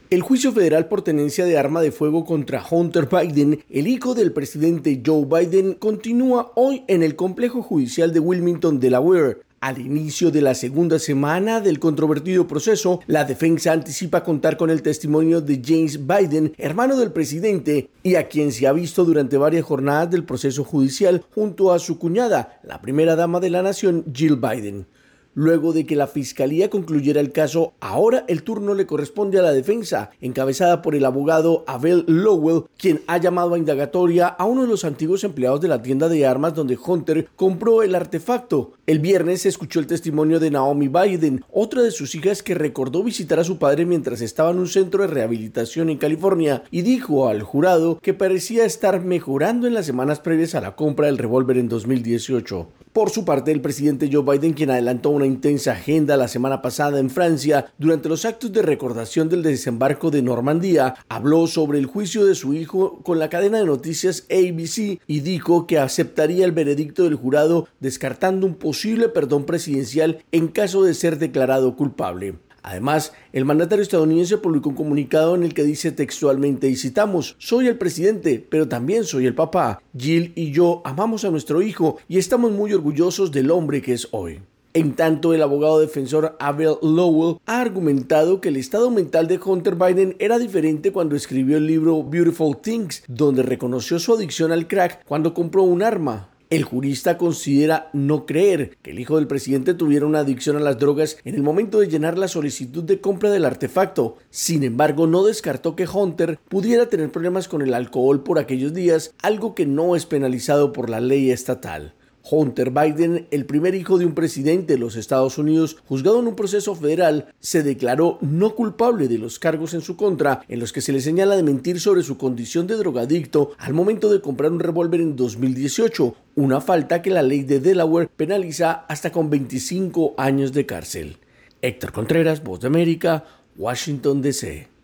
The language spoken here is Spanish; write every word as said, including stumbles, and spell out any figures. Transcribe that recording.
El juicio federal por tenencia de arma de fuego contra Hunter Biden, el hijo del presidente Joe Biden, continúa hoy en el complejo judicial de Wilmington, Delaware. Al inicio de la segunda semana del controvertido proceso, la defensa anticipa contar con el testimonio de James Biden, hermano del presidente, y a quien se ha visto durante varias jornadas del proceso judicial junto a su cuñada, la primera dama de la nación, Jill Biden. Luego de que la fiscalía concluyera el caso, ahora el turno le corresponde a la defensa, encabezada por el abogado Abel Lowell, quien ha llamado a indagatoria a uno de los antiguos empleados de la tienda de armas donde Hunter compró el artefacto. El viernes se escuchó el testimonio de Naomi Biden, otra de sus hijas que recordó visitar a su padre mientras estaba en un centro de rehabilitación en California y dijo al jurado que parecía estar mejorando en las semanas previas a la compra del revólver en dos mil dieciocho. Por su parte, el presidente Joe Biden, quien adelantó una intensa agenda la semana pasada en Francia durante los actos de recordación del desembarco de Normandía, habló sobre el juicio de su hijo con la cadena de noticias A B C y dijo que aceptaría el veredicto del jurado descartando un posible perdón presidencial en caso de ser declarado culpable. Además, el mandatario estadounidense publicó un comunicado en el que dice textualmente, y citamos: "Soy el presidente, pero también soy el papá. Jill y yo amamos a nuestro hijo y estamos muy orgullosos del hombre que es hoy". En tanto, el abogado defensor Abel Lowell ha argumentado que el estado mental de Hunter Biden era diferente cuando escribió el libro Beautiful Things, donde reconoció su adicción al crack cuando compró un arma. El jurista considera no creer que el hijo del presidente tuviera una adicción a las drogas en el momento de llenar la solicitud de compra del artefacto. Sin embargo, no descartó que Hunter pudiera tener problemas con el alcohol por aquellos días, algo que no es penalizado por la ley estatal. Hunter Biden, el primer hijo de un presidente de los Estados Unidos, juzgado en un proceso federal, se declaró no culpable de los cargos en su contra, en los que se le señala de mentir sobre su condición de drogadicto al momento de comprar un revólver en dos mil dieciocho, una falta que la ley de Delaware penaliza hasta con veinticinco años de cárcel. Héctor Contreras, Voz de América, Washington, D C